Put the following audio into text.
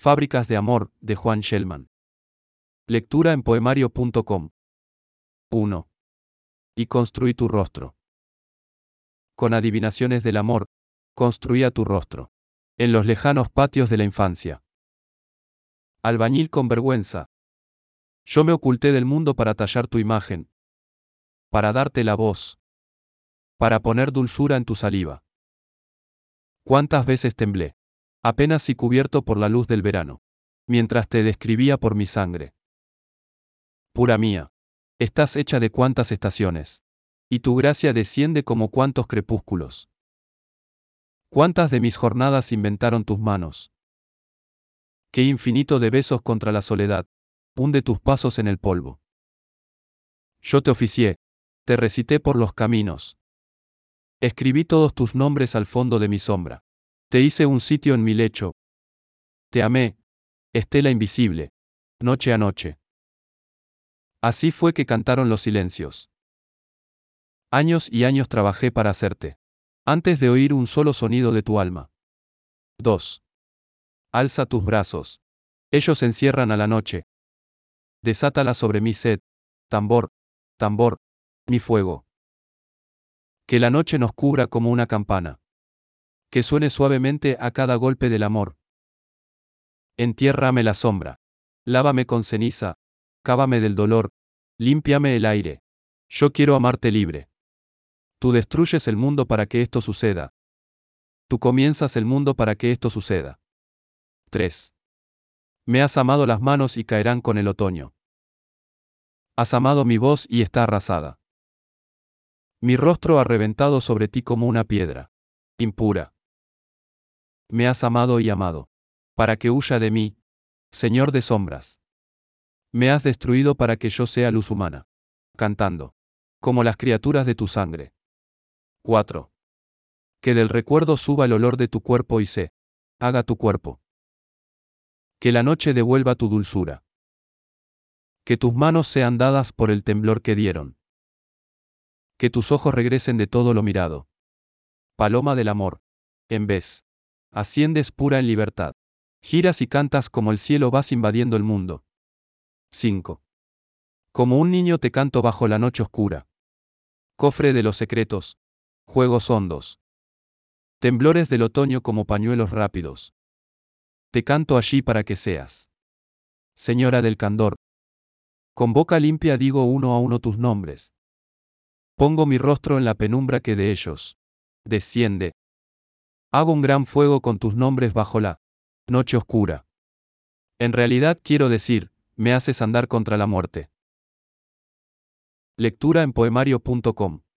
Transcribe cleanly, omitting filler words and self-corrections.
Fábricas de amor, de Juan Shellman. Lectura en poemario.com. 1. Y construí tu rostro. Con adivinaciones del amor, construía tu rostro. En los lejanos patios de la infancia. Albañil con vergüenza. Yo me oculté del mundo para tallar tu imagen. Para darte la voz. Para poner dulzura en tu saliva. ¿Cuántas veces temblé? Apenas si cubierto por la luz del verano. Mientras te describía por mi sangre. Pura mía. Estás hecha de cuántas estaciones. Y tu gracia desciende como cuántos crepúsculos. ¿Cuántas de mis jornadas inventaron tus manos? Qué infinito de besos contra la soledad. Hunde tus pasos en el polvo. Yo te oficié. Te recité por los caminos. Escribí todos tus nombres al fondo de mi sombra. Te hice un sitio en mi lecho. Te amé. Estela invisible. Noche a noche. Así fue que cantaron los silencios. Años y años trabajé para hacerte. Antes de oír un solo sonido de tu alma. 2. Alza tus brazos. Ellos encierran a la noche. Desátala sobre mi sed. Tambor, tambor, mi fuego. Que la noche nos cubra como una campana. Que suene suavemente a cada golpe del amor. Entiérrame la sombra. Lávame con ceniza. Cávame del dolor. Límpiame el aire. Yo quiero amarte libre. Tú destruyes el mundo para que esto suceda. Tú comienzas el mundo para que esto suceda. 3. Me has amado las manos y caerán con el otoño. Has amado mi voz y está arrasada. Mi rostro ha reventado sobre ti como una piedra. Impura. Me has amado y amado. Para que huya de mí, Señor de sombras. Me has destruido para que yo sea luz humana. Cantando. Como las criaturas de tu sangre. 4. Que del recuerdo suba el olor de tu cuerpo y se haga tu cuerpo. Que la noche devuelva tu dulzura. Que tus manos sean dadas por el temblor que dieron. Que tus ojos regresen de todo lo mirado. Paloma del amor. En vez. Asciendes pura en libertad. Giras y cantas como el cielo vas invadiendo el mundo. 5. Como un niño te canto bajo la noche oscura. Cofre de los secretos. Juegos hondos. Temblores del otoño como pañuelos rápidos. Te canto allí para que seas. Señora del candor. Con boca limpia digo uno a uno tus nombres. Pongo mi rostro en la penumbra que de ellos desciende. Hago un gran fuego con tus nombres bajo la noche oscura. En realidad quiero decir, me haces andar contra la muerte. Lectura en poemario.com